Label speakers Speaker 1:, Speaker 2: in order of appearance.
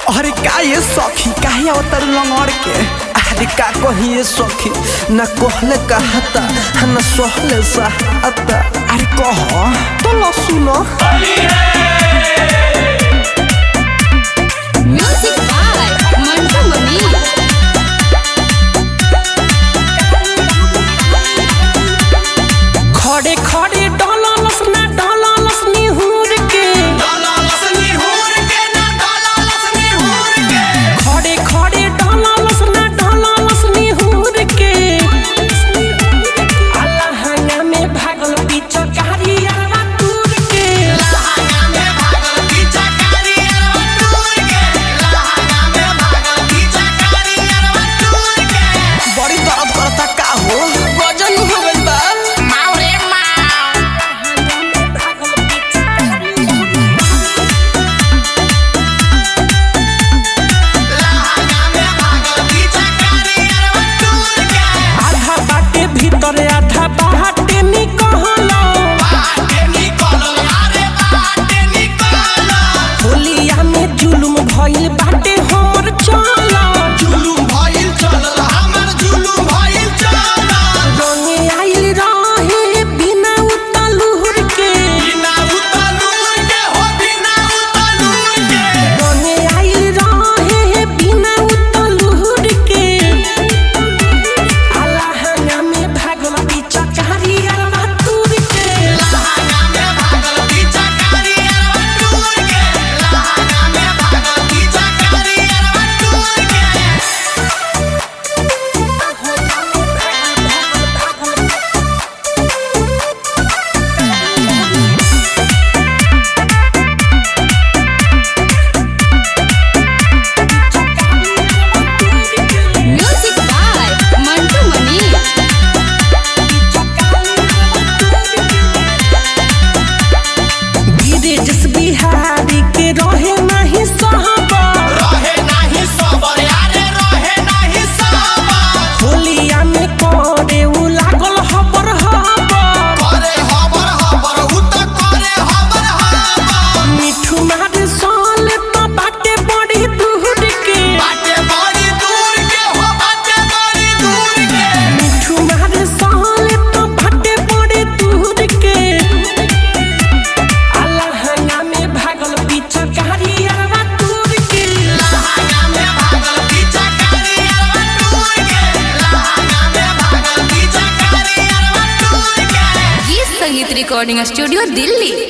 Speaker 1: अरे का ये सखी काहे अवतर लंगड़ के अरे का कही ये सखी न कहले कहता न सहले सहता अरे कह तो ल सुनो
Speaker 2: म्यूजिक बाय मंटू मनी
Speaker 1: खड़े खड़े डललस ना डललस निहुर के खड़े खड़े डललस ना डललस निहुर के अल्लाह में भागल पीछे कारियावा टूर के बड़ी दर्द करता का हो वजन हो गइल बा भीतर आधा बाटे निकलो होलिया में जुलुम भइल बाटे हमर चला रंगे आइल रहे बिना उतलूर के रंगे आइल रहे बिना उतलूर के अल्लाह में भागल पीछा कारियावा टूर के
Speaker 2: म्यूजिक बाय मंटू मनी
Speaker 1: गिरे जिस बिहारी के रहे नहीं सहबा होलिया में करे उ लागल हबर मिठू मार साल तो बाटे बड़ी दूर के मिठू मार साल तो बाटे बड़ी दूर के अल्लाह में भागल पीछा कारियावा टूर के
Speaker 2: गीत संगीत रिकॉर्डिंग स्टूडियो दिल्ली।